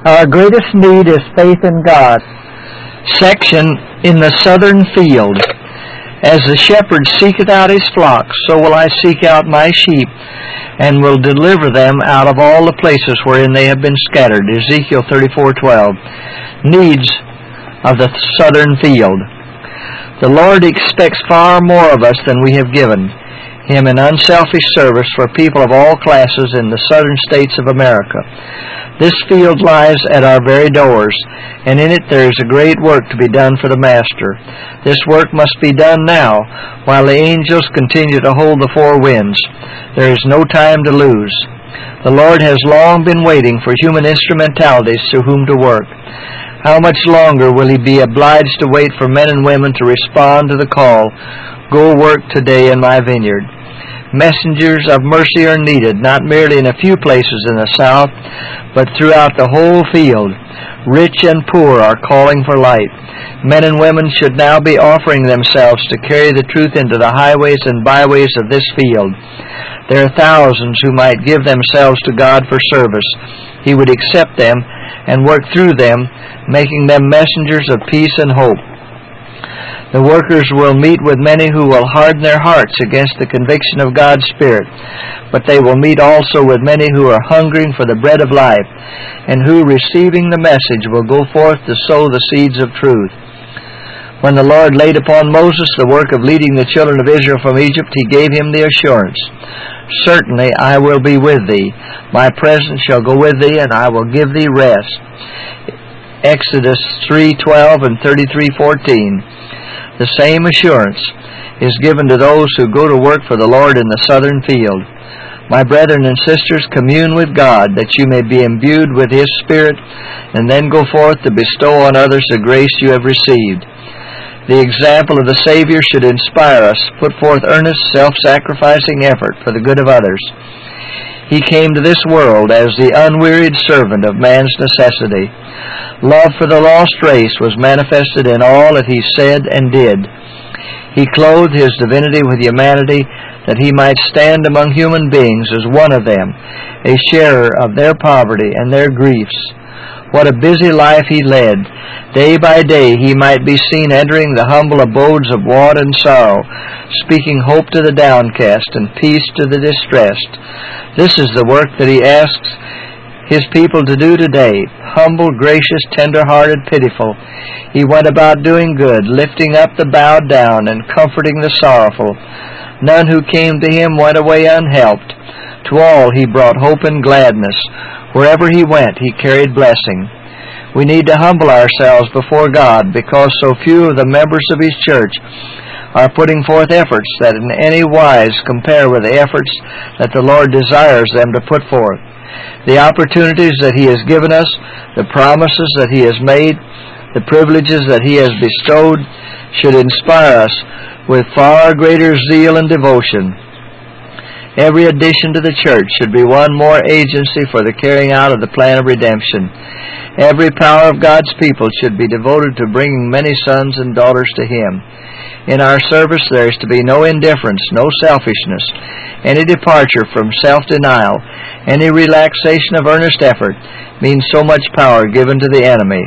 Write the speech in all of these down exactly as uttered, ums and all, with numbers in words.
Our greatest need is faith in God. Section in the southern field. As the shepherd seeketh out his flock, so will I seek out my sheep, and will deliver them out of all the places wherein they have been scattered. Ezekiel thirty-four twelve. Needs of the southern field. The Lord expects far more of us than we have given Him in unselfish service for people of all classes in the southern states of America. This field lies at our very doors, and in it there is a great work to be done for the Master. This work must be done now, while the angels continue to hold the four winds. There is no time to lose. The Lord has long been waiting for human instrumentalities through whom to work. How much longer will He be obliged to wait for men and women to respond to the call, "Go work today in my vineyard"? Messengers of mercy are needed, not merely in a few places in the South, but throughout the whole field. Rich and poor are calling for light. Men and women should now be offering themselves to carry the truth into the highways and byways of this field. There are thousands who might give themselves to God for service. He would accept them and work through them, making them messengers of peace and hope. The workers will meet with many who will harden their hearts against the conviction of God's Spirit, but they will meet also with many who are hungering for the bread of life, and who, receiving the message, will go forth to sow the seeds of truth. When the Lord laid upon Moses the work of leading the children of Israel from Egypt, He gave him the assurance, "Certainly I will be with thee. My presence shall go with thee, and I will give thee rest." Exodus three twelve and thirty-three fourteen. The same assurance is given to those who go to work for the Lord in the southern field. My brethren and sisters, commune with God, that you may be imbued with His Spirit, and then go forth to bestow on others the grace you have received. The example of the Savior should inspire us to put forth earnest, self-sacrificing effort for the good of others. He came to this world as the unwearied servant of man's necessity. Love for the lost race was manifested in all that He said and did. He clothed His divinity with humanity, that He might stand among human beings as one of them, a sharer of their poverty and their griefs. What a busy life He led. Day by day He might be seen entering the humble abodes of want and sorrow, speaking hope to the downcast and peace to the distressed. This is the work that He asks His people to do today. Humble, gracious, tender-hearted, pitiful, He went about doing good, lifting up the bowed down and comforting the sorrowful. None who came to Him went away unhelped. To all He brought hope and gladness. Wherever He went, He carried blessing. We need to humble ourselves before God, because so few of the members of His church are putting forth efforts that in any wise compare with the efforts that the Lord desires them to put forth. The opportunities that He has given us, the promises that He has made, the privileges that He has bestowed, should inspire us with far greater zeal and devotion. Every addition to the church should be one more agency for the carrying out of the plan of redemption. Every power of God's people should be devoted to bringing many sons and daughters to Him. In our service there is to be no indifference, no selfishness, any departure from self-denial, any relaxation of earnest effort means so much power given to the enemy.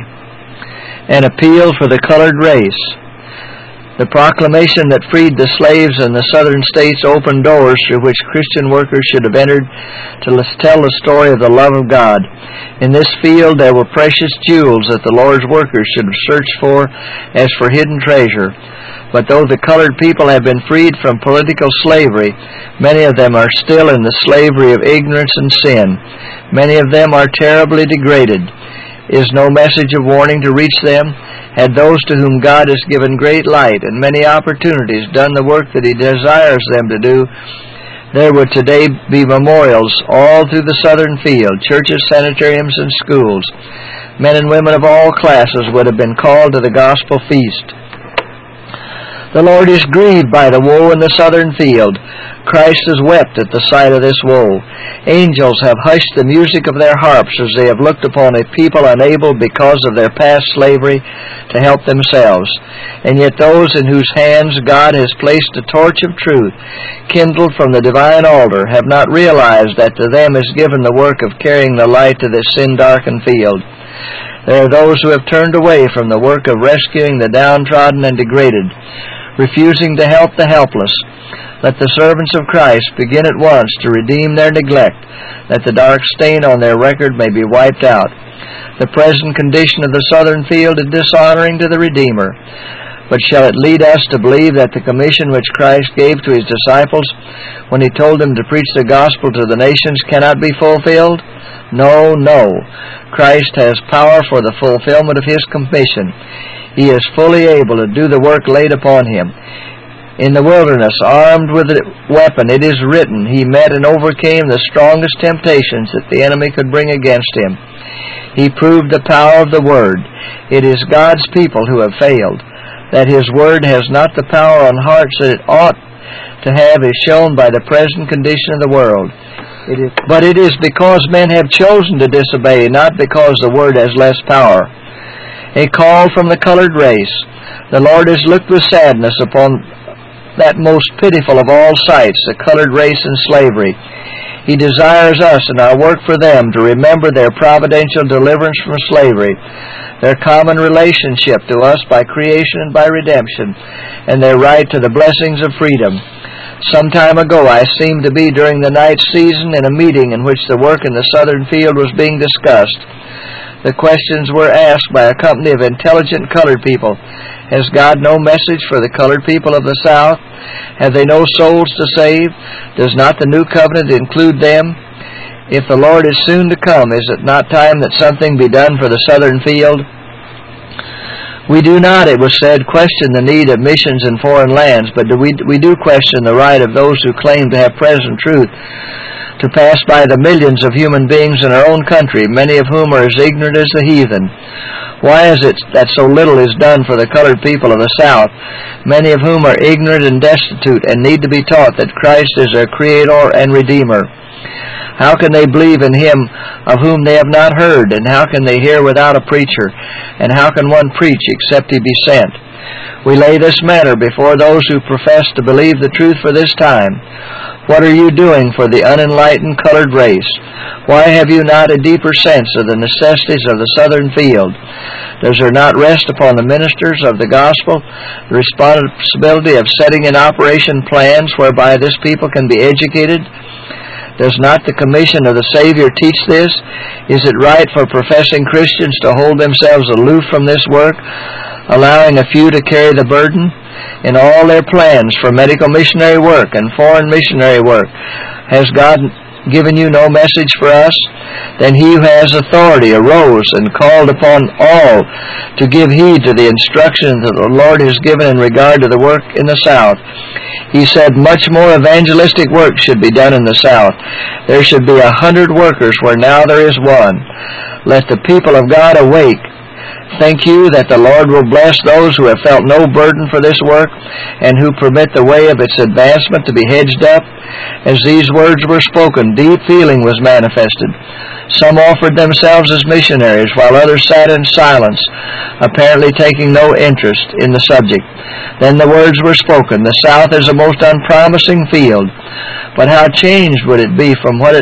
An appeal for the colored race. The proclamation that freed the slaves in the southern states opened doors through which Christian workers should have entered to tell the story of the love of God. In this field there were precious jewels that the Lord's workers should have searched for as for hidden treasure. But though the colored people have been freed from political slavery, many of them are still in the slavery of ignorance and sin. Many of them are terribly degraded. Is no message of warning to reach them? Had those to whom God has given great light and many opportunities done the work that He desires them to do, there would today be memorials all through the southern field, churches, sanitariums, and schools. Men and women of all classes would have been called to the gospel feast. The Lord is grieved by the woe in the southern field. Christ has wept at the sight of this woe. Angels have hushed the music of their harps as they have looked upon a people unable because of their past slavery to help themselves. And yet those in whose hands God has placed a torch of truth, kindled from the divine altar, have not realized that to them is given the work of carrying the light to this sin-darkened field. There are those who have turned away from the work of rescuing the downtrodden and degraded, refusing to help the helpless. Let the servants of Christ begin at once to redeem their neglect, that the dark stain on their record may be wiped out. The present condition of the southern field is dishonoring to the Redeemer. But shall it lead us to believe that the commission which Christ gave to his disciples when he told them to preach the gospel to the nations cannot be fulfilled? No, no. Christ has power for the fulfillment of his commission. He is fully able to do the work laid upon him. In the wilderness, armed with a weapon, it is written, he met and overcame the strongest temptations that the enemy could bring against him. He proved the power of the Word. It is God's people who have failed. That his Word has not the power on hearts that it ought to have is shown by the present condition of the world. It is, but it is because men have chosen to disobey, not because the Word has less power. A call from the colored race. The Lord has looked with sadness upon that most pitiful of all sights, the colored race in slavery. He desires us in our work for them to remember their providential deliverance from slavery, their common relationship to us by creation and by redemption, and their right to the blessings of freedom. Some time ago I seemed to be during the night season in a meeting in which the work in the southern field was being discussed. The questions were asked by a company of intelligent colored people. Has God no message for the colored people of the South? Have they no souls to save? Does not the new covenant include them? If the Lord is soon to come, is it not time that something be done for the southern field? We do not, it was said, question the need of missions in foreign lands, but do we, we do question the right of those who claim to have present truth to pass by the millions of human beings in our own country, many of whom are as ignorant as the heathen. Why is it that so little is done for the colored people of the South, many of whom are ignorant and destitute and need to be taught that Christ is their Creator and Redeemer? How can they believe in him of whom they have not heard? And how can they hear without a preacher? And how can one preach except he be sent? We lay this matter before those who profess to believe the truth for this time. What are you doing for the unenlightened colored race? Why have you not a deeper sense of the necessities of the southern field? Does there not rest upon the ministers of the gospel the responsibility of setting in operation plans whereby this people can be educated? Does not the commission of the Savior teach this? Is it right for professing Christians to hold themselves aloof from this work, allowing a few to carry the burden? In all their plans for medical missionary work and foreign missionary work, has God given you no message for us? Then he who has authority arose and called upon all to give heed to the instructions that the Lord has given in regard to the work in the South. He said much more evangelistic work should be done in the South. There should be a hundred workers where now there is one. Let the people of God awake. Think you that the Lord will bless those who have felt no burden for this work and who permit the way of its advancement to be hedged up? As these words were spoken, deep feeling was manifested. Some offered themselves as missionaries, while others sat in silence, apparently taking no interest in the subject. Then the words were spoken, the South is a most unpromising field. But how changed would it be from what it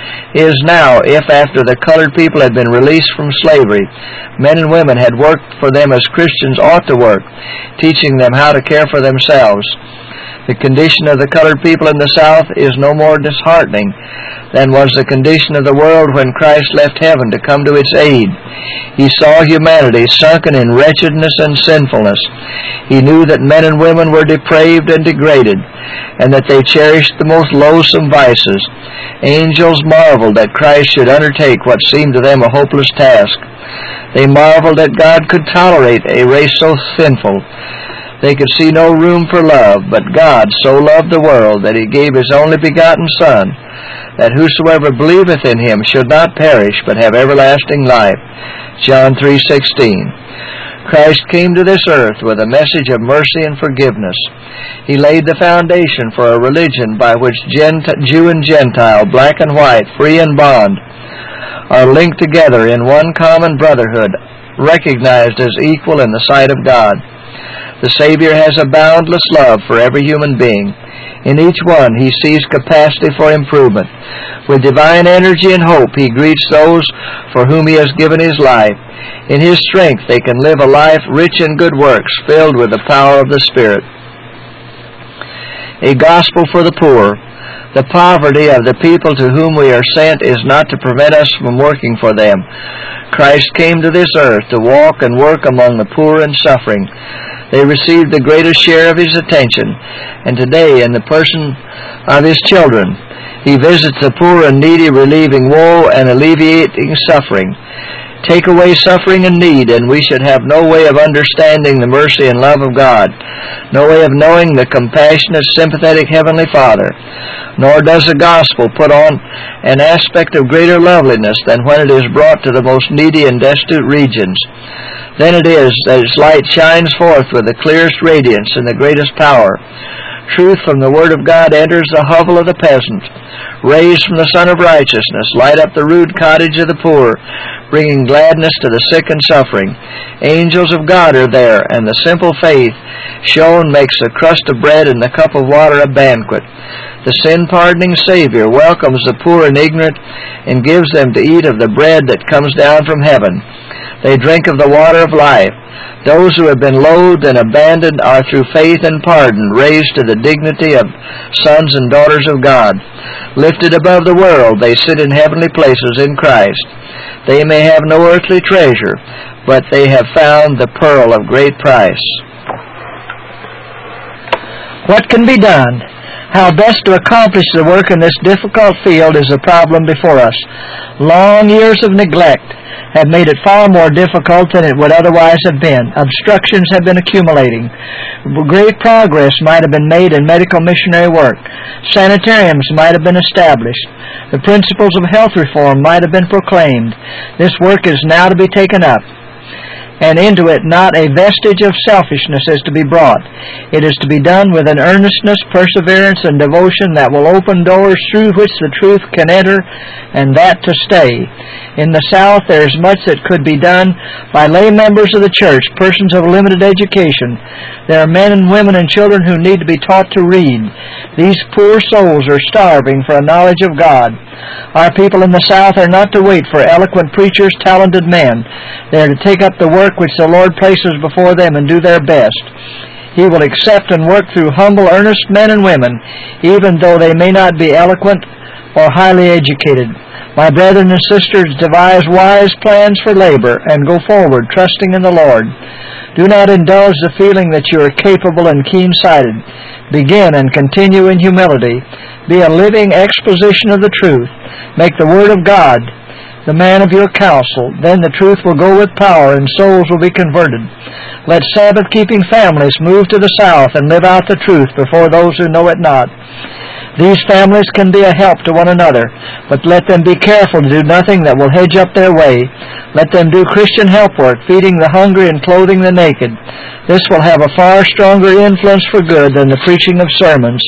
is now if, after the colored people had been released from slavery, men and women had worked for them as Christians ought to work, teaching them how to care for themselves. The condition of the colored people in the South is no more disheartening than was the condition of the world when Christ left heaven to come to its aid. He saw humanity sunken in wretchedness and sinfulness. He knew that men and women were depraved and degraded, and that they cherished the most loathsome vices. Angels marveled that Christ should undertake what seemed to them a hopeless task. They marveled that God could tolerate a race so sinful. They could see no room for love, but God so loved the world that he gave his only begotten Son, that whosoever believeth in him should not perish, but have everlasting life. John three sixteen. Christ came to this earth with a message of mercy and forgiveness. He laid the foundation for a religion by which Gent- Jew and Gentile, black and white, free and bond, are linked together in one common brotherhood, recognized as equal in the sight of God. The Savior has a boundless love for every human being. In each one he sees capacity for improvement. With divine energy and hope he greets those for whom he has given his life. In his strength they can live a life rich in good works, filled with the power of the Spirit. A gospel for the poor. The poverty of the people to whom we are sent is not to prevent us from working for them. Christ came to this earth to walk and work among the poor and suffering. They received the greatest share of his attention, and today, in the person of his children, he visits the poor and needy, relieving woe and alleviating suffering. Take away suffering and need, and we should have no way of understanding the mercy and love of God, no way of knowing the compassionate, sympathetic Heavenly Father. Nor does the gospel put on an aspect of greater loveliness than when it is brought to the most needy and destitute regions. Then it is that its light shines forth with the clearest radiance and the greatest power. Truth from the Word of God enters the hovel of the peasant. Rays from the Sun of Righteousness light up the rude cottage of the poor, bringing gladness to the sick and suffering. Angels of God are there, and the simple faith shown makes the crust of bread and the cup of water a banquet. The sin-pardoning Savior welcomes the poor and ignorant and gives them to eat of the bread that comes down from heaven. They drink of the water of life. Those who have been loathed and abandoned are through faith and pardon raised to the dignity of sons and daughters of God. Lifted above the world, they sit in heavenly places in Christ. They may have no earthly treasure, but they have found the pearl of great price. What can be done? How best to accomplish the work in this difficult field is the problem before us. Long years of neglect have made it far more difficult than it would otherwise have been. Obstructions have been accumulating. Great progress might have been made in medical missionary work. Sanitariums might have been established. The principles of health reform might have been proclaimed. This work is now to be taken up, and into it not a vestige of selfishness is to be brought. It is to be done with an earnestness, perseverance, and devotion that will open doors through which the truth can enter, and that to stay. In the South there is much that could be done by lay members of the church, persons of limited education. There are men and women and children who need to be taught to read. These poor souls are starving for a knowledge of God. Our people in the South are not to wait for eloquent preachers, talented men. They are to take up the work which the Lord places before them and do their best. He will accept and work through humble, earnest men and women, even though they may not be eloquent or highly educated. My brethren and sisters, devise wise plans for labor and go forward, trusting in the Lord. Do not indulge the feeling that you are capable and keen-sighted. Begin and continue in humility. Be a living exposition of the truth. Make the Word of God the man of your counsel. Then the truth will go with power and souls will be converted. Let Sabbath-keeping families move to the South and live out the truth before those who know it not. These families can be a help to one another, but let them be careful to do nothing that will hedge up their way. Let them do Christian help work, feeding the hungry and clothing the naked. This will have a far stronger influence for good than the preaching of sermons.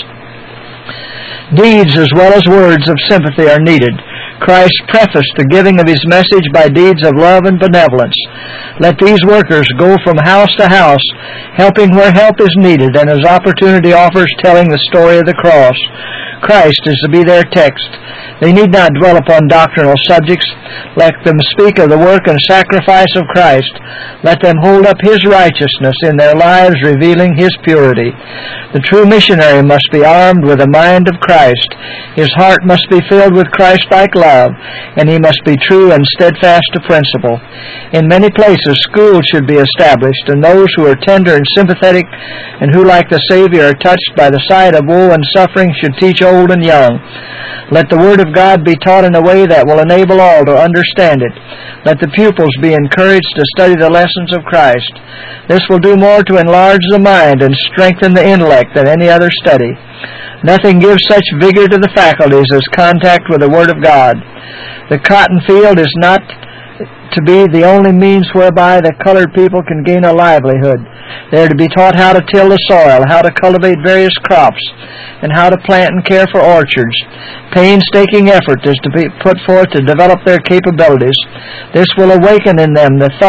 Deeds as well as words of sympathy are needed. Christ prefaced the giving of his message by deeds of love and benevolence. Let these workers go from house to house, helping where help is needed, and as opportunity offers, telling the story of the cross. Christ is to be their text. They need not dwell upon doctrinal subjects. Let them speak of the work and sacrifice of Christ. Let them hold up his righteousness in their lives, revealing his purity. The true missionary must be armed with the mind of Christ. His heart must be filled with Christ-like love, and he must be true and steadfast to principle. In many places, schools should be established, and those who are tender and sympathetic and who, like the Savior, are touched by the sight of woe and suffering should teach old and young. Let the Word of God be taught in a way that will enable all to understand it. Let the pupils be encouraged to study the lessons of Christ. This will do more to enlarge the mind and strengthen the intellect than any other study. Nothing gives such vigor to the faculties as contact with the Word of God. The cotton field is not to be the only means whereby the colored people can gain a livelihood. They are to be taught how to till the soil, how to cultivate various crops, and how to plant and care for orchards. Painstaking effort is to be put forth to develop their capabilities. This will awaken in them the thought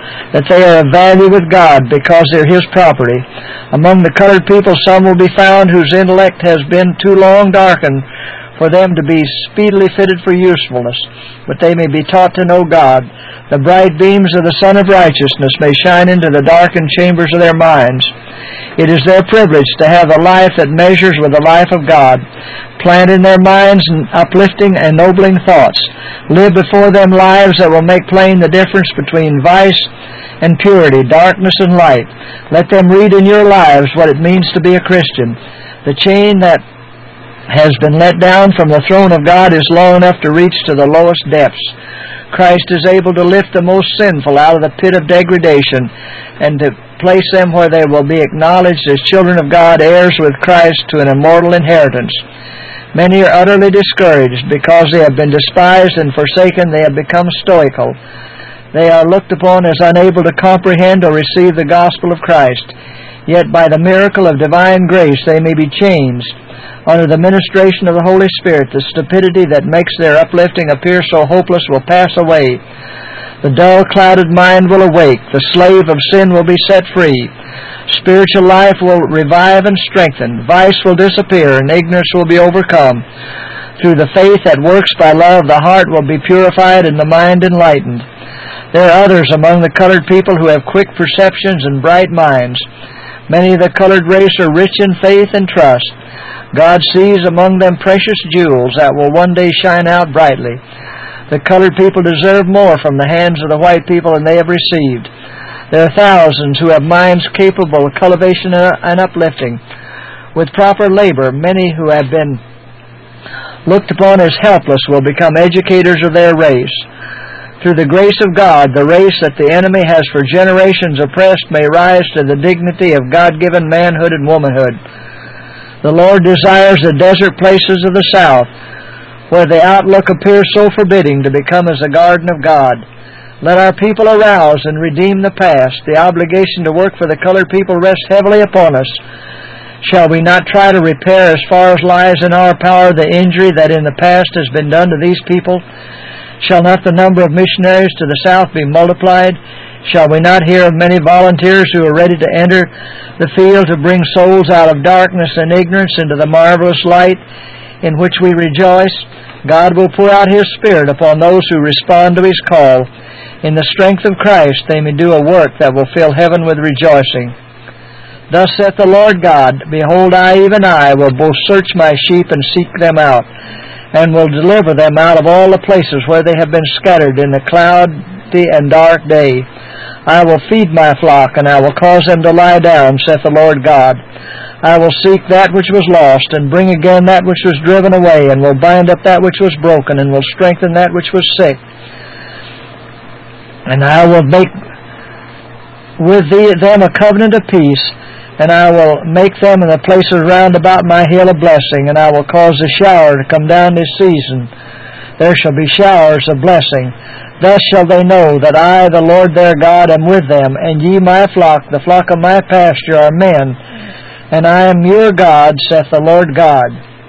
that they are of value with God because they're His property. Among the colored people some will be found whose intellect has been too long darkened for them to be speedily fitted for usefulness, but they may be taught to know God. The bright beams of the Sun of Righteousness may shine into the darkened chambers of their minds. It is their privilege to have a life that measures with the life of God. Plant in their minds uplifting, ennobling thoughts. Live before them lives that will make plain the difference between vice and purity, darkness and light. Let them read in your lives what it means to be a Christian. The chain that has been let down from the throne of God is long enough to reach to the lowest depths. Christ is able to lift the most sinful out of the pit of degradation and to place them where they will be acknowledged as children of God, heirs with Christ to an immortal inheritance. Many are utterly discouraged because they have been despised and forsaken. They have become stoical. They are looked upon as unable to comprehend or receive the gospel of Christ. Yet by the miracle of divine grace they may be changed. Under the ministration of the Holy Spirit, the stupidity that makes their uplifting appear so hopeless will pass away. The dull, clouded mind will awake. The slave of sin will be set free. Spiritual life will revive and strengthen. Vice will disappear, and ignorance will be overcome. Through the faith that works by love, the heart will be purified and the mind enlightened. There are others among the colored people who have quick perceptions and bright minds. Many of the colored race are rich in faith and trust. God sees among them precious jewels that will one day shine out brightly. The colored people deserve more from the hands of the white people than they have received. There are thousands who have minds capable of cultivation and uplifting. With proper labor, many who have been looked upon as helpless will become educators of their race. Through the grace of God, the race that the enemy has for generations oppressed may rise to the dignity of God-given manhood and womanhood. The Lord desires the desert places of the South, where the outlook appears so forbidding, to become as a garden of God. Let our people arouse and redeem the past. The obligation to work for the colored people rests heavily upon us. Shall we not try to repair as far as lies in our power the injury that in the past has been done to these people? Shall not the number of missionaries to the South be multiplied? Shall we not hear of many volunteers who are ready to enter the field to bring souls out of darkness and ignorance into the marvelous light in which we rejoice? God will pour out His Spirit upon those who respond to His call. In the strength of Christ they may do a work that will fill heaven with rejoicing. Thus saith the Lord God, Behold, I, even I, will both search my sheep and seek them out, and will deliver them out of all the places where they have been scattered in the cloudy and dark day. I will feed my flock, and I will cause them to lie down, saith the Lord God. I will seek that which was lost, and bring again that which was driven away, and will bind up that which was broken, and will strengthen that which was sick. And I will make with thee, them a covenant of peace, and I will make them in the places round about my hill a blessing, and I will cause the shower to come down this season. There shall be showers of blessing. Thus shall they know that I, the Lord their God, am with them, and ye my flock, the flock of my pasture, are men, and I am your God, saith the Lord God.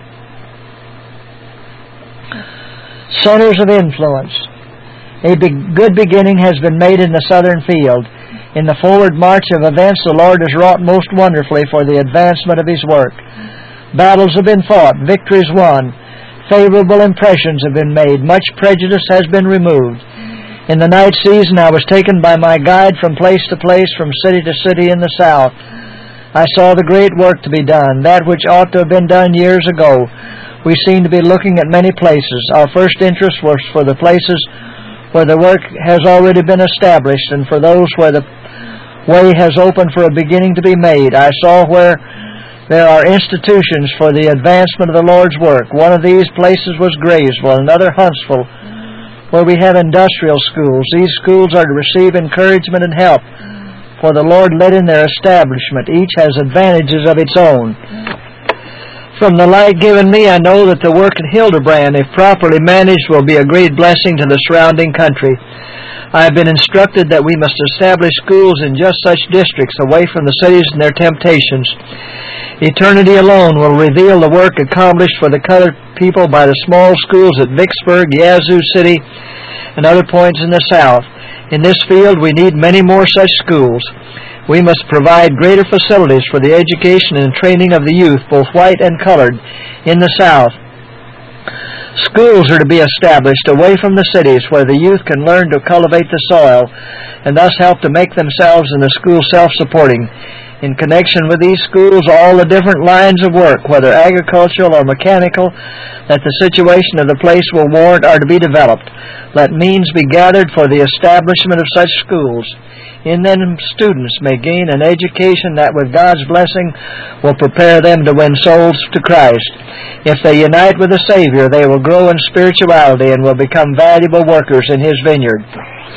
Centers of influence. A be- good beginning has been made in the southern field. In the forward march of events, the Lord has wrought most wonderfully for the advancement of His work. Battles have been fought, victories won, favorable impressions have been made, much prejudice has been removed. In the night season, I was taken by my guide from place to place, from city to city in the South. I saw the great work to be done, that which ought to have been done years ago. We seem to be looking at many places. Our first interest was for the places where the work has already been established, and for those where the way has opened for a beginning to be made. I saw where there are institutions for the advancement of the Lord's work. One of these places was Graysville, another Huntsville, where we have industrial schools. These schools are to receive encouragement and help, for the Lord led in their establishment. Each has advantages of its own. From the light given me, I know that the work at Hildebrand, if properly managed, will be a great blessing to the surrounding country. I have been instructed that we must establish schools in just such districts, away from the cities and their temptations. Eternity alone will reveal the work accomplished for the colored people by the small schools at Vicksburg, Yazoo City, and other points in the South. In this field, we need many more such schools. We must provide greater facilities for the education and training of the youth, both white and colored, in the South. Schools are to be established away from the cities where the youth can learn to cultivate the soil and thus help to make themselves and the school self-supporting. In connection with these schools, all the different lines of work, whether agricultural or mechanical, that the situation of the place will warrant are to be developed. Let means be gathered for the establishment of such schools. In them students may gain an education that with God's blessing will prepare them to win souls to Christ. If they unite with the Savior, they will grow in spirituality and will become valuable workers in His vineyard.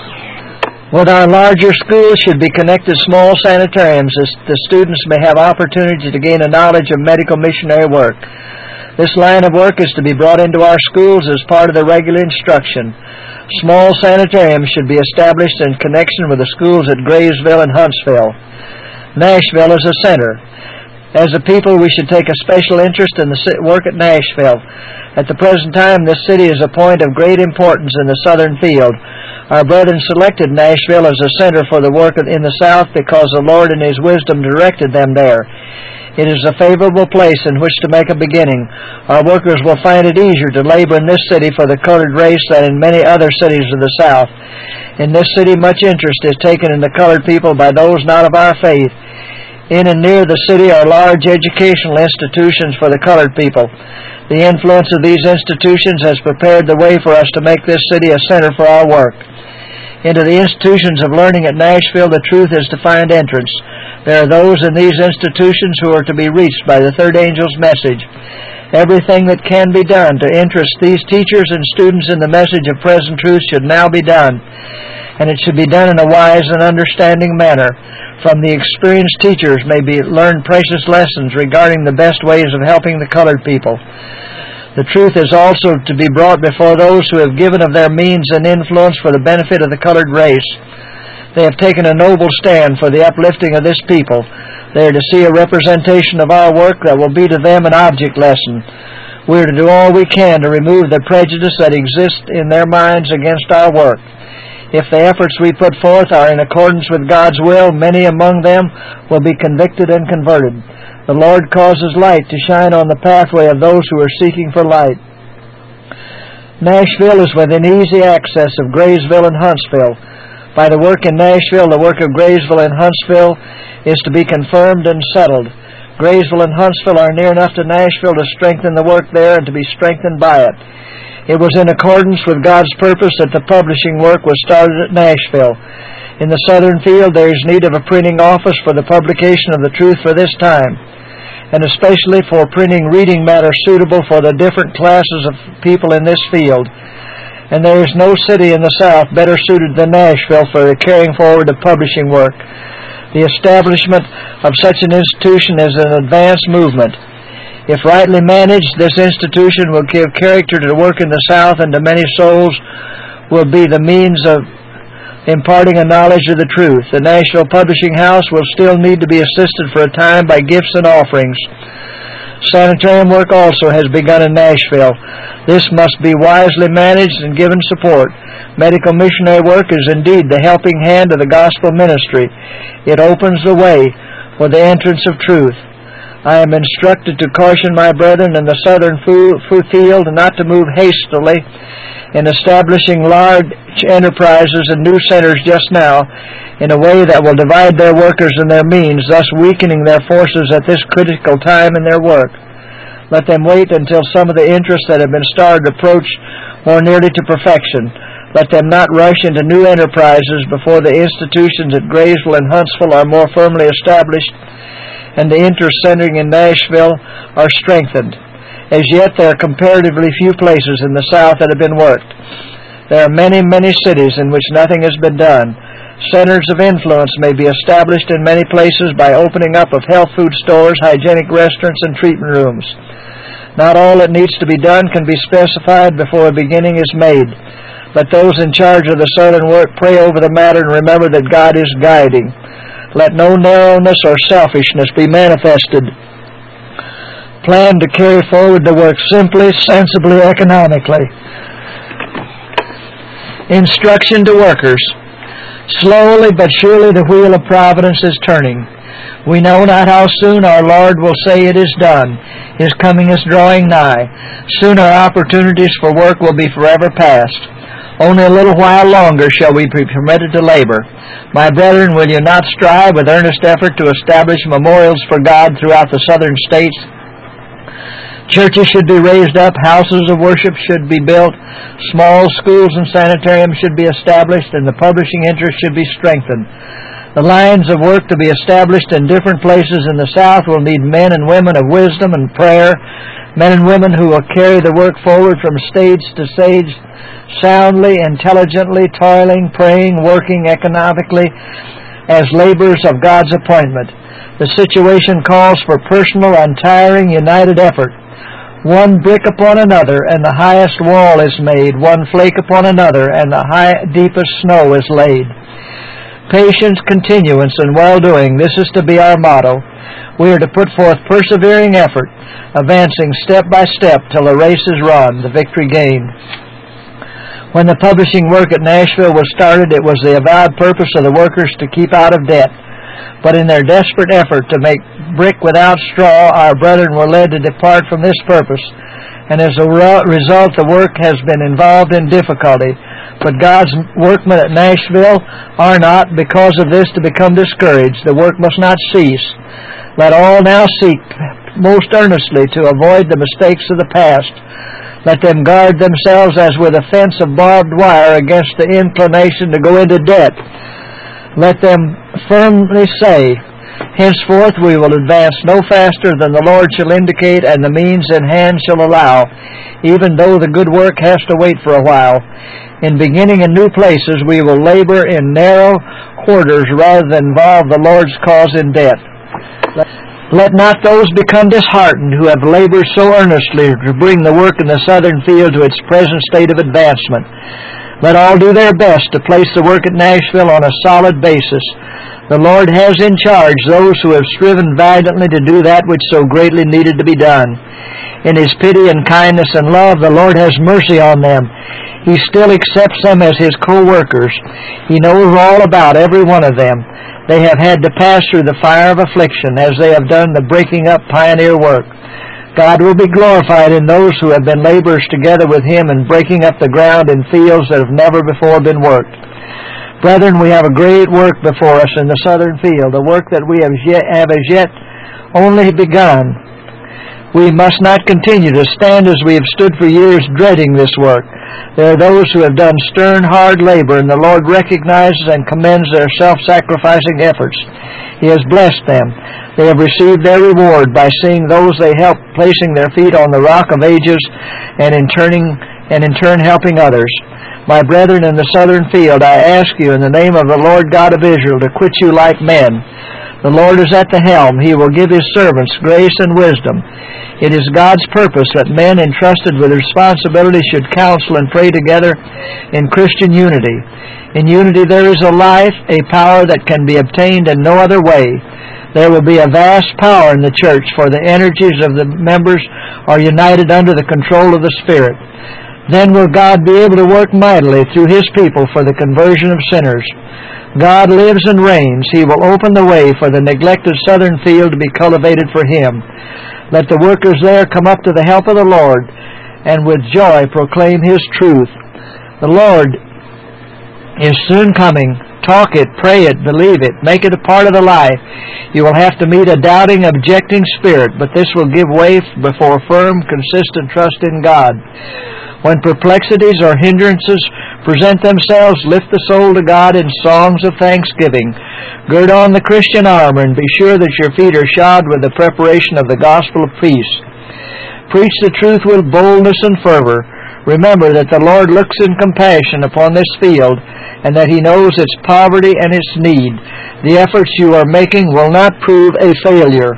With our larger schools should be connected small sanitariums as the students may have opportunity to gain a knowledge of medical missionary work. This line of work is to be brought into our schools as part of the regular instruction. Small sanitariums should be established in connection with the schools at Graysville and Huntsville. Nashville is a center. As a people, we should take a special interest in the work at Nashville. At the present time, this city is a point of great importance in the southern field. Our brethren selected Nashville as a center for the work in the South because the Lord in His wisdom directed them there. It is a favorable place in which to make a beginning. Our workers will find it easier to labor in this city for the colored race than in many other cities of the South. In this city, much interest is taken in the colored people by those not of our faith. In and near the city are large educational institutions for the colored people. The influence of these institutions has prepared the way for us to make this city a center for our work. Into the institutions of learning at Nashville, the truth is to find entrance. There are those in these institutions who are to be reached by the third angel's message. Everything that can be done to interest these teachers and students in the message of present truth should now be done, and it should be done in a wise and understanding manner. From the experienced teachers may be learned precious lessons regarding the best ways of helping the colored people. The truth is also to be brought before those who have given of their means and influence for the benefit of the colored race. They have taken a noble stand for the uplifting of this people. They are to see a representation of our work that will be to them an object lesson. We are to do all we can to remove the prejudice that exists in their minds against our work. If the efforts we put forth are in accordance with God's will, many among them will be convicted and converted. The Lord causes light to shine on the pathway of those who are seeking for light. Nashville is within easy access of Graysville and Huntsville. By the work in Nashville, the work of Graysville and Huntsville is to be confirmed and settled. Graysville and Huntsville are near enough to Nashville to strengthen the work there and to be strengthened by it. It was in accordance with God's purpose that the publishing work was started at Nashville. In the southern field, there is need of a printing office for the publication of the truth for this time, and especially for printing reading matter suitable for the different classes of people in this field. And there is no city in the South better suited than Nashville for the carrying forward of publishing work. The establishment of such an institution is an advanced movement. If rightly managed, this institution will give character to the work in the South, and to many souls will be the means of imparting a knowledge of the truth. The Nashville Publishing House will still need to be assisted for a time by gifts and offerings. Sanitarium work also has begun in Nashville. This must be wisely managed and given support. Medical missionary work is indeed the helping hand of the gospel ministry. It opens the way for the entrance of truth. I am instructed to caution my brethren in the southern field not to move hastily in establishing large enterprises and new centers just now in a way that will divide their workers and their means, thus weakening their forces at this critical time in their work. Let them wait until some of the interests that have been started approach more nearly to perfection. Let them not rush into new enterprises before the institutions at Graysville and Huntsville are more firmly established and the interests centering in Nashville are strengthened. As yet, there are comparatively few places in the South that have been worked. There are many, many cities in which nothing has been done. Centers of influence may be established in many places by opening up of health food stores, hygienic restaurants, and treatment rooms. Not all that needs to be done can be specified before a beginning is made. Let those in charge of the southern work pray over the matter and remember that God is guiding. Let no narrowness or selfishness be manifested. Plan to carry forward the work simply, sensibly, economically. Instruction to workers. Slowly but surely the wheel of providence is turning. We know not how soon our Lord will say it is done. His coming is drawing nigh. Soon our opportunities for work will be forever past. Only a little while longer shall we be permitted to labor. My brethren, will you not strive with earnest effort to establish memorials for God throughout the southern states? Churches should be raised up, houses of worship should be built, small schools and sanitariums should be established, and the publishing interest should be strengthened. The lines of work to be established in different places in the South will need men and women of wisdom and prayer, men and women who will carry the work forward from stage to stage, soundly, intelligently, toiling, praying, working economically as laborers of God's appointment. The situation calls for personal, untiring, united effort. One brick upon another, and the highest wall is made. One flake upon another, and the high, deepest snow is laid. Patience, continuance, and well-doing, this is to be our motto. We are to put forth persevering effort, advancing step by step till the race is run, the victory gained. When the publishing work at Nashville was started, it was the avowed purpose of the workers to keep out of debt. But in their desperate effort to make brick without straw, our brethren were led to depart from this purpose, and as a result the work has been involved in difficulty. But God's workmen at Nashville are not, because of this, to become discouraged. The work must not cease. Let all now seek most earnestly to avoid the mistakes of the past. Let them guard themselves as with a fence of barbed wire against the inclination to go into debt. Let them firmly say, henceforth we will advance no faster than the Lord shall indicate and the means in hand shall allow, even though the good work has to wait for a while. In beginning in new places, we will labor in narrow quarters rather than involve the Lord's cause in debt. Let not those become disheartened who have labored so earnestly to bring the work in the southern field to its present state of advancement. Let all do their best to place the work at Nashville on a solid basis. The Lord has in charge those who have striven valiantly to do that which so greatly needed to be done. In His pity and kindness and love, the Lord has mercy on them. He still accepts them as His co-workers. He knows all about every one of them. They have had to pass through the fire of affliction as they have done the breaking up pioneer work. God will be glorified in those who have been laborers together with Him in breaking up the ground in fields that have never before been worked. Brethren, we have a great work before us in the southern field, a work that we have, yet, have as yet only begun. We must not continue to stand as we have stood for years dreading this work. There are those who have done stern, hard labor, and the Lord recognizes and commends their self-sacrificing efforts. He has blessed them. They have received their reward by seeing those they help placing their feet on the rock of ages and in turning and in turn helping others. My brethren in the southern field, I ask you in the name of the Lord God of Israel to quit you like men. The Lord is at the helm. He will give His servants grace and wisdom. It is God's purpose that men entrusted with responsibility should counsel and pray together in Christian unity. In unity there is a life, a power that can be obtained in no other way. There will be a vast power in the church, for the energies of the members are united under the control of the Spirit. Then will God be able to work mightily through His people for the conversion of sinners. God lives and reigns. He will open the way for the neglected southern field to be cultivated for Him. Let the workers there come up to the help of the Lord and with joy proclaim His truth. The Lord is soon coming. Talk it, pray it, believe it, make it a part of the life. You will have to meet a doubting, objecting spirit, but this will give way before firm, consistent trust in God. When perplexities or hindrances present themselves, lift the soul to God in songs of thanksgiving. Gird on the Christian armor and be sure that your feet are shod with the preparation of the gospel of peace. Preach the truth with boldness and fervor. Remember that the Lord looks in compassion upon this field and that He knows its poverty and its need. The efforts you are making will not prove a failure.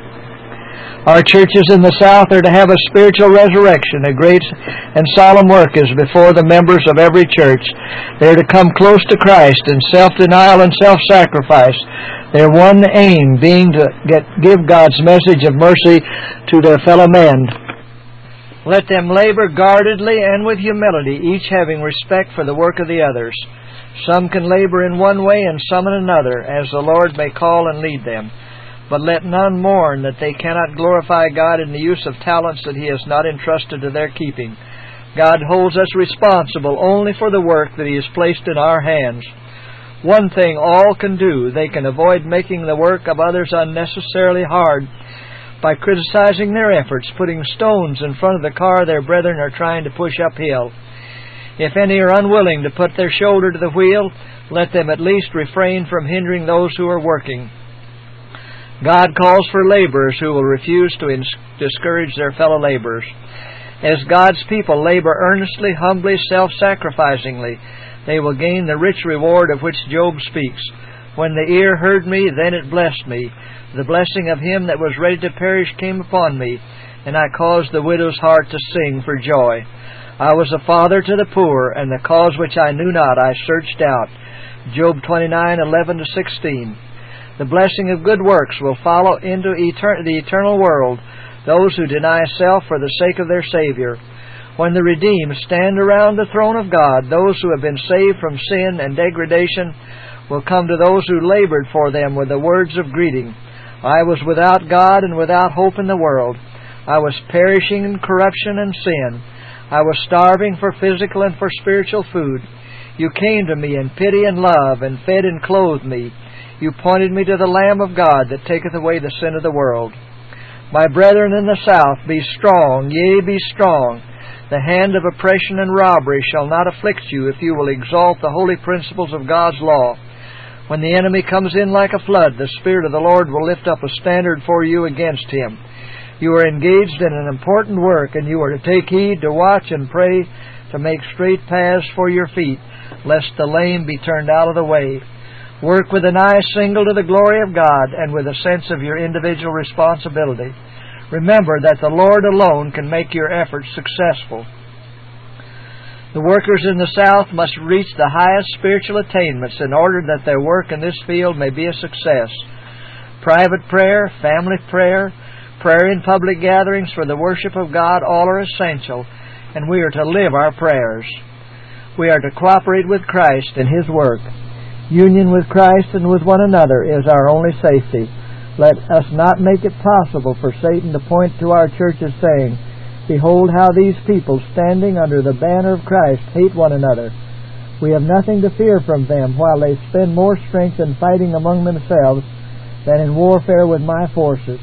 Our churches in the South are to have a spiritual resurrection. A great and solemn work is before the members of every church. They are to come close to Christ in self-denial and self-sacrifice. Their one aim being to get, give God's message of mercy to their fellow men. Let them labor guardedly and with humility, each having respect for the work of the others. Some can labor in one way and some in another, as the Lord may call and lead them. But let none mourn that they cannot glorify God in the use of talents that He has not entrusted to their keeping. God holds us responsible only for the work that He has placed in our hands. One thing all can do, they can avoid making the work of others unnecessarily hard by criticizing their efforts, putting stones in front of the car their brethren are trying to push uphill. If any are unwilling to put their shoulder to the wheel, let them at least refrain from hindering those who are working. God calls for laborers who will refuse to ins- discourage their fellow laborers. As God's people labor earnestly, humbly, self-sacrificingly, they will gain the rich reward of which Job speaks. When the ear heard me, then it blessed me. The blessing of him that was ready to perish came upon me, and I caused the widow's heart to sing for joy. I was a father to the poor, and the cause which I knew not I searched out. Job twenty-nine, eleven to sixteen. The blessing of good works will follow into etern- the eternal world those who deny self for the sake of their Savior. When the redeemed stand around the throne of God, those who have been saved from sin and degradation will come to those who labored for them with the words of greeting. I was without God and without hope in the world. I was perishing in corruption and sin. I was starving for physical and for spiritual food. You came to me in pity and love, and fed and clothed me. You pointed me to the Lamb of God that taketh away the sin of the world. My brethren in the south, be strong, yea, be strong. The hand of oppression and robbery shall not afflict you if you will exalt the holy principles of God's law. When the enemy comes in like a flood, the Spirit of the Lord will lift up a standard for you against him. You are engaged in an important work, and you are to take heed to watch and pray to make straight paths for your feet, lest the lame be turned out of the way. Work with an eye single to the glory of God and with a sense of your individual responsibility. Remember that the Lord alone can make your efforts successful. The workers in the South must reach the highest spiritual attainments in order that their work in this field may be a success. Private prayer, family prayer, prayer in public gatherings for the worship of God, all are essential, and we are to live our prayers. We are to cooperate with Christ in His work. Union with Christ and with one another is our only safety. Let us not make it possible for Satan to point to our churches saying, Behold how these people standing under the banner of Christ hate one another. We have nothing to fear from them, while they spend more strength in fighting among themselves than in warfare with my forces.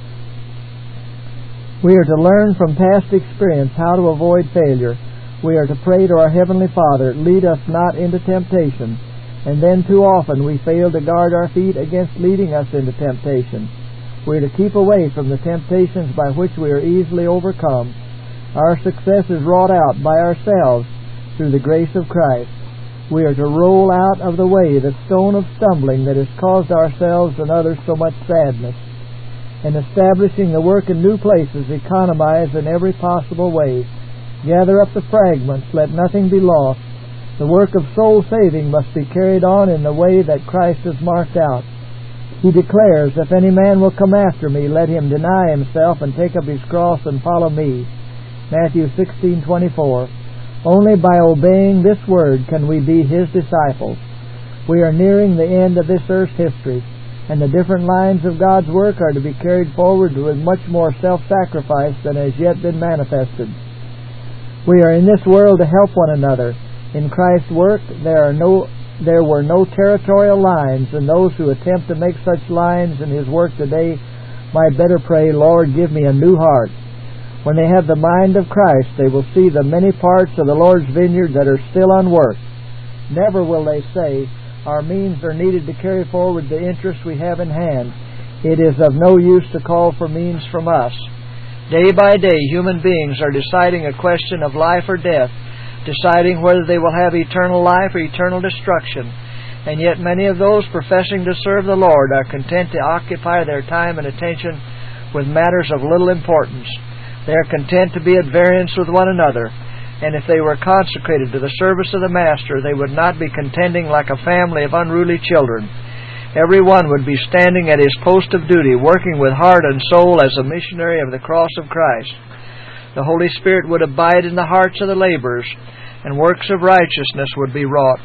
We are to learn from past experience how to avoid failure. We are to pray to our Heavenly Father, lead us not into temptation. And then too often we fail to guard our feet against leading us into temptation. We are to keep away from the temptations by which we are easily overcome. Our success is wrought out by ourselves through the grace of Christ. We are to roll out of the way the stone of stumbling that has caused ourselves and others so much sadness. In establishing the work in new places, economize in every possible way. Gather up the fragments, let nothing be lost. The work of soul saving must be carried on in the way that Christ has marked out. He declares, If any man will come after me, let him deny himself and take up his cross and follow me. Matthew sixteen twenty-four. Only by obeying this word can we be His disciples. We are nearing the end of this earth's history, and the different lines of God's work are to be carried forward with much more self-sacrifice than has yet been manifested. We are in this world to help one another. In Christ's work, there are no, there were no territorial lines, and those who attempt to make such lines in His work today might better pray, Lord, give me a new heart. When they have the mind of Christ, they will see the many parts of the Lord's vineyard that are still unworked. Never will they say, our means are needed to carry forward the interests we have in hand. It is of no use to call for means from us. Day by day, human beings are deciding a question of life or death, deciding whether they will have eternal life or eternal destruction. And yet many of those professing to serve the Lord are content to occupy their time and attention with matters of little importance. They are content to be at variance with one another, and if they were consecrated to the service of the Master, they would not be contending like a family of unruly children. Every one would be standing at his post of duty, working with heart and soul as a missionary of the cross of Christ. The Holy Spirit would abide in the hearts of the laborers, and works of righteousness would be wrought.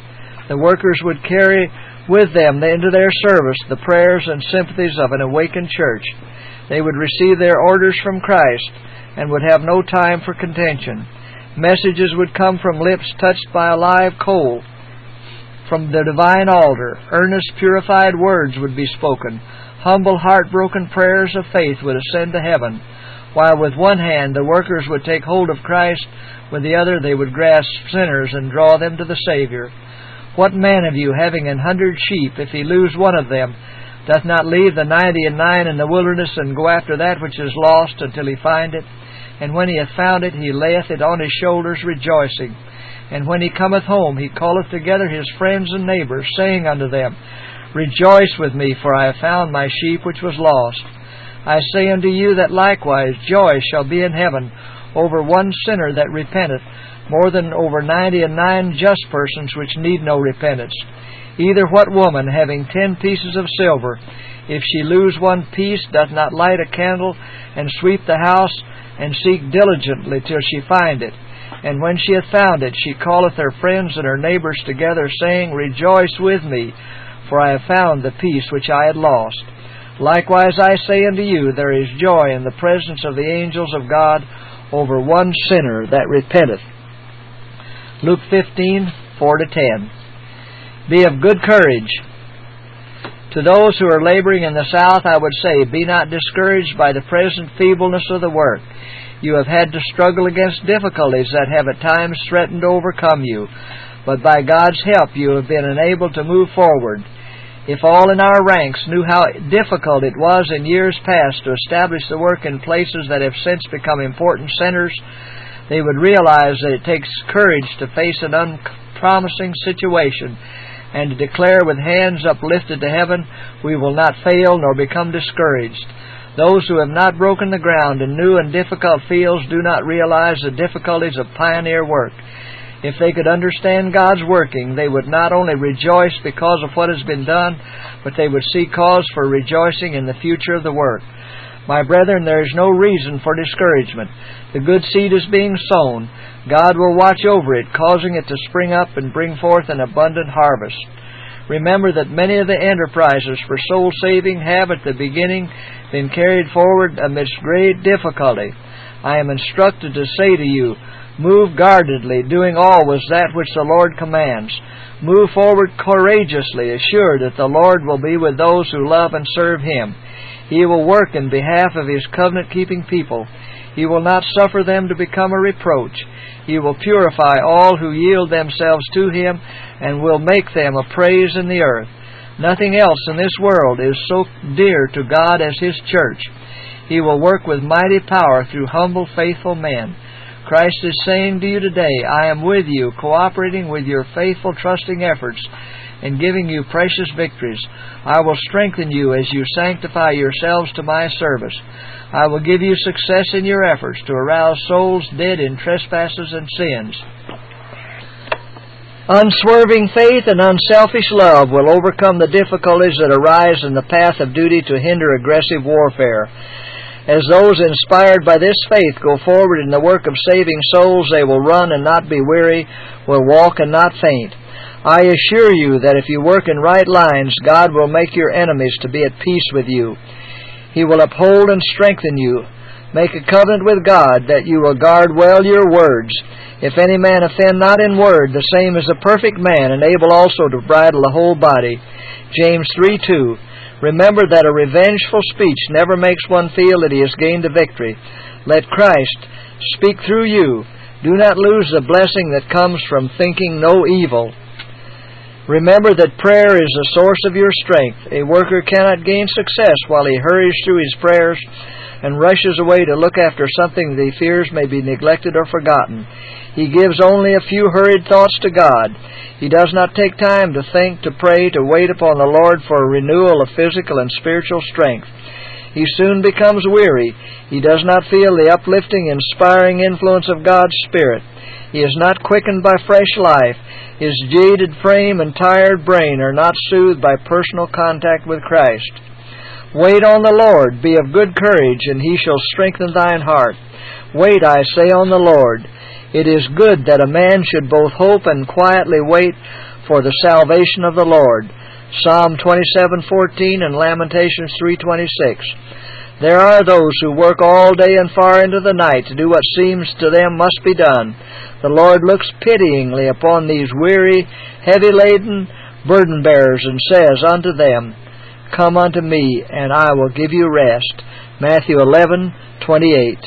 The workers would carry with them into their service the prayers and sympathies of an awakened church. They would receive their orders from Christ and would have no time for contention. Messages would come from lips touched by a live coal from the divine altar. Earnest, purified words would be spoken. Humble, heartbroken prayers of faith would ascend to heaven. While with one hand the workers would take hold of Christ, with the other they would grasp sinners and draw them to the Savior. What man of you, having an hundred sheep, if he lose one of them, doth not leave the ninety and nine in the wilderness, and go after that which is lost until he find it? And when he hath found it, he layeth it on his shoulders, rejoicing. And when he cometh home, he calleth together his friends and neighbors, saying unto them, Rejoice with me, for I have found my sheep which was lost. I say unto you that likewise joy shall be in heaven over one sinner that repenteth, more than over ninety and nine just persons which need no repentance. Either what woman, having ten pieces of silver, if she lose one piece, doth not light a candle, and sweep the house, and seek diligently till she find it? And when she hath found it, she calleth her friends and her neighbors together, saying, Rejoice with me, for I have found the piece which I had lost. Likewise I say unto you, there is joy in the presence of the angels of God over one sinner that repenteth. Luke fifteen, four to ten. Be of good courage. To those who are laboring in the South, I would say, be not discouraged by the present feebleness of the work. You have had to struggle against difficulties that have at times threatened to overcome you, but by God's help you have been enabled to move forward. If all in our ranks knew how difficult it was in years past to establish the work in places that have since become important centers, they would realize that it takes courage to face an unpromising situation and to declare with hands uplifted to heaven, we will not fail nor become discouraged. Those who have not broken the ground in new and difficult fields do not realize the difficulties of pioneer work. If they could understand God's working, they would not only rejoice because of what has been done, but they would see cause for rejoicing in the future of the work. My brethren, there is no reason for discouragement. The good seed is being sown. God will watch over it, causing it to spring up and bring forth an abundant harvest. Remember that many of the enterprises for soul saving have at the beginning been carried forward amidst great difficulty. I am instructed to say to you, move guardedly, doing always that which the Lord commands. Move forward courageously, assured that the Lord will be with those who love and serve Him. He will work in behalf of His covenant-keeping people. He will not suffer them to become a reproach. He will purify all who yield themselves to Him and will make them a praise in the earth. Nothing else in this world is so dear to God as His church. He will work with mighty power through humble, faithful men. Christ is saying to you today, I am with you, cooperating with your faithful, trusting efforts and giving you precious victories. I will strengthen you as you sanctify yourselves to my service. I will give you success in your efforts to arouse souls dead in trespasses and sins. Unswerving faith and unselfish love will overcome the difficulties that arise in the path of duty to hinder aggressive warfare. As those inspired by this faith go forward in the work of saving souls, they will run and not be weary, will walk and not faint. I assure you that if you work in right lines, God will make your enemies to be at peace with you. He will uphold and strengthen you. Make a covenant with God that you will guard well your words. If any man offend not in word, the same is a perfect man, and able also to bridle the whole body. James three two. Remember that a revengeful speech never makes one feel that he has gained a victory. Let Christ speak through you. Do not lose the blessing that comes from thinking no evil. Remember that prayer is the source of your strength. A worker cannot gain success while he hurries through his prayers and rushes away to look after something that he fears may be neglected or forgotten. He gives only a few hurried thoughts to God. He does not take time to think, to pray, to wait upon the Lord for a renewal of physical and spiritual strength. He soon becomes weary. He does not feel the uplifting, inspiring influence of God's Spirit. He is not quickened by fresh life. His jaded frame and tired brain are not soothed by personal contact with Christ. Wait on the Lord, be of good courage, and He shall strengthen thine heart. Wait, I say, on the Lord. It is good that a man should both hope and quietly wait for the salvation of the Lord. Psalm twenty-seven fourteen and Lamentations three twenty-six. There are those who work all day and far into the night to do what seems to them must be done. The Lord looks pityingly upon these weary, heavy-laden burden bearers and says unto them, Come unto me, and I will give you rest. Matthew eleven twenty-eight.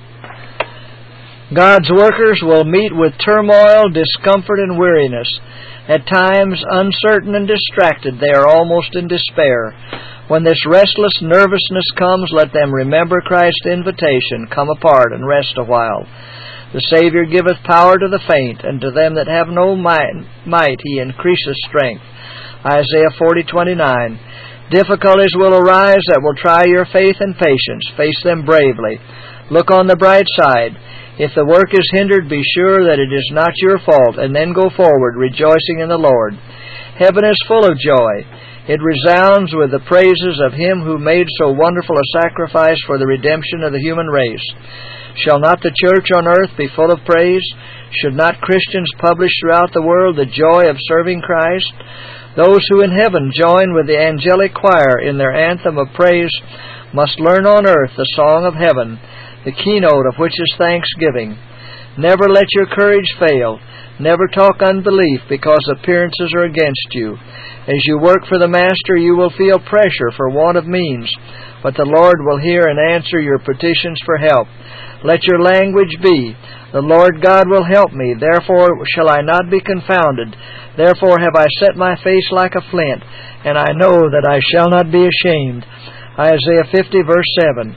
God's workers will meet with turmoil, discomfort, and weariness. At times, uncertain and distracted, they are almost in despair. When this restless nervousness comes, let them remember Christ's invitation, Come apart and rest a while. The Savior giveth power to the faint, and to them that have no might He increaseth strength. Isaiah forty twenty-nine. Difficulties will arise that will try your faith and patience. Face them bravely. Look on the bright side. If the work is hindered, be sure that it is not your fault, and then go forward, rejoicing in the Lord. Heaven is full of joy. It resounds with the praises of Him who made so wonderful a sacrifice for the redemption of the human race. Shall not the church on earth be full of praise? Should not Christians publish throughout the world the joy of serving Christ? Those who in heaven join with the angelic choir in their anthem of praise must learn on earth the song of heaven, the keynote of which is thanksgiving. Never let your courage fail. Never talk unbelief because appearances are against you. As you work for the Master, you will feel pressure for want of means, but the Lord will hear and answer your petitions for help. Let your language be, The Lord God will help me, therefore shall I not be confounded. Therefore have I set my face like a flint, and I know that I shall not be ashamed. Isaiah fifty, verse seven.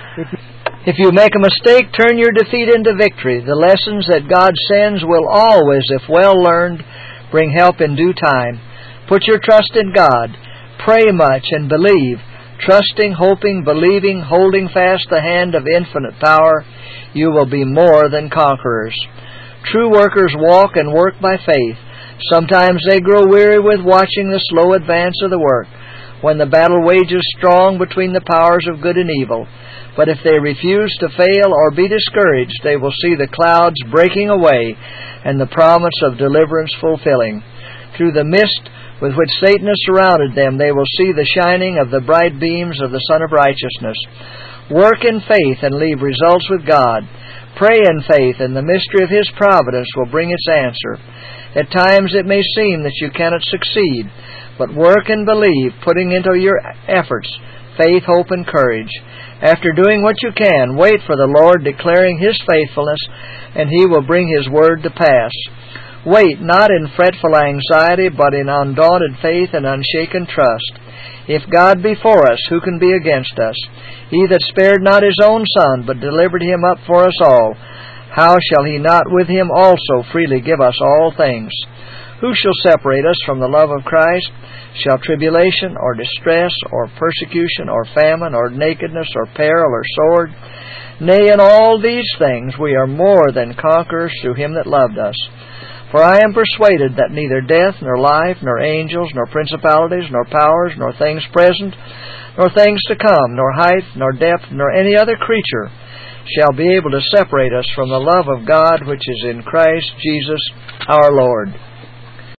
If you make a mistake, turn your defeat into victory. The lessons that God sends will always, if well learned, bring help in due time. Put your trust in God. Pray much and believe. Trusting, hoping, believing, holding fast the hand of infinite power, you will be more than conquerors. True workers walk and work by faith. Sometimes they grow weary with watching the slow advance of the work, when the battle wages strong between the powers of good and evil. But if they refuse to fail or be discouraged, they will see the clouds breaking away and the promise of deliverance fulfilling. Through the mist with which Satan has surrounded them, they will see the shining of the bright beams of the Sun of Righteousness. Work in faith and leave results with God. Pray in faith, and the mystery of His providence will bring its answer. At times it may seem that you cannot succeed, but work and believe, putting into your efforts faith, hope, and courage. After doing what you can, wait for the Lord, declaring His faithfulness, and He will bring His word to pass. Wait not in fretful anxiety, but in undaunted faith and unshaken trust. If God be for us, who can be against us? He that spared not His own Son, but delivered Him up for us all, how shall He not with Him also freely give us all things? Who shall separate us from the love of Christ? Shall tribulation, or distress, or persecution, or famine, or nakedness, or peril, or sword? Nay, in all these things we are more than conquerors through Him that loved us. For I am persuaded that neither death, nor life, nor angels, nor principalities, nor powers, nor things present, nor things to come, nor height, nor depth, nor any other creature shall be able to separate us from the love of God which is in Christ Jesus our Lord.